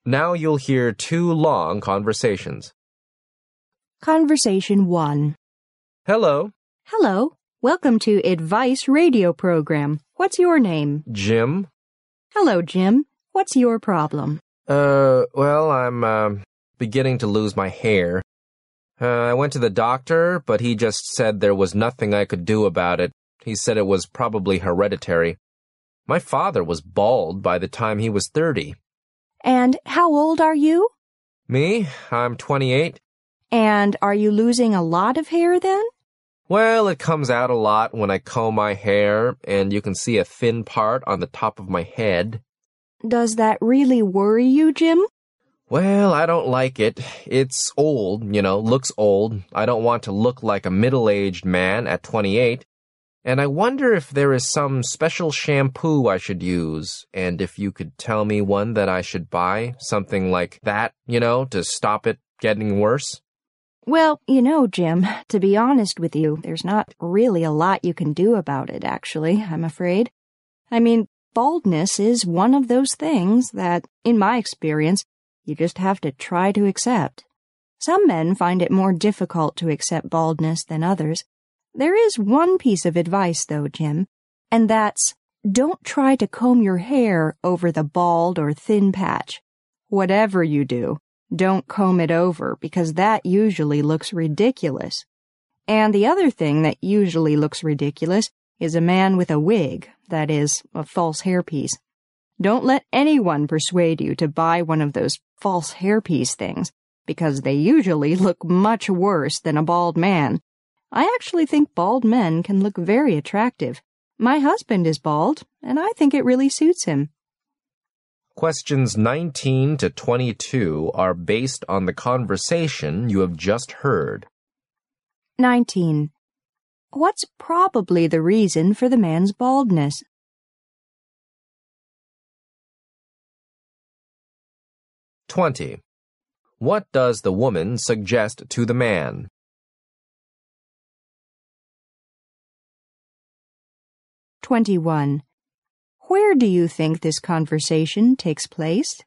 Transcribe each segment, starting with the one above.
Now you'll hear 2 long conversations. Conversation 1. Hello, Hello. Welcome to Advice Radio Program. What's your name? Jim. Hello, Jim. What's your problem? Well, I'm beginning to lose my hair. I went to the doctor, but he just said there was nothing I could do about it. He said it was probably hereditary. My father was bald by the time he was 30. And how old are you? Me? I'm 28. And are you losing a lot of hair then? Well, it comes out a lot when I comb my hair, and you can see a thin part on the top of my head. Does that really worry you, Jim? Well, I don't like it. It's old, looks old. I don't want to look like a middle-aged man at 28. And I wonder if there is some special shampoo I should use, and if you could tell me one that I should buy, something like that, to stop it getting worse. Well, Jim, to be honest with you, there's not really a lot you can do about it, actually, I'm afraid. I mean, baldness is one of those things that, in my experience, you just have to try to accept. Some men find it more difficult to accept baldness than others. There is one piece of advice, though, Jim, and that's don't try to comb your hair over the bald or thin patch. Whatever you do, don't comb it over, because that usually looks ridiculous. And the other thing that usually looks ridiculous is a man with a wig, that is, a false hairpiece. Don't let anyone persuade you to buy one of those false hairpiece things, because they usually look much worse than a bald man. I actually think bald men can look very attractive. My husband is bald, and I think it really suits him. Questions 19 to 22 are based on the conversation you have just heard. 19. What's probably the reason for the man's baldness? 20. What does the woman suggest to the man? 21. Where do you think this conversation takes place?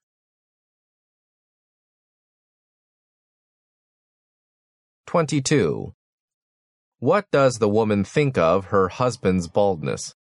22. What does the woman think of her husband's baldness?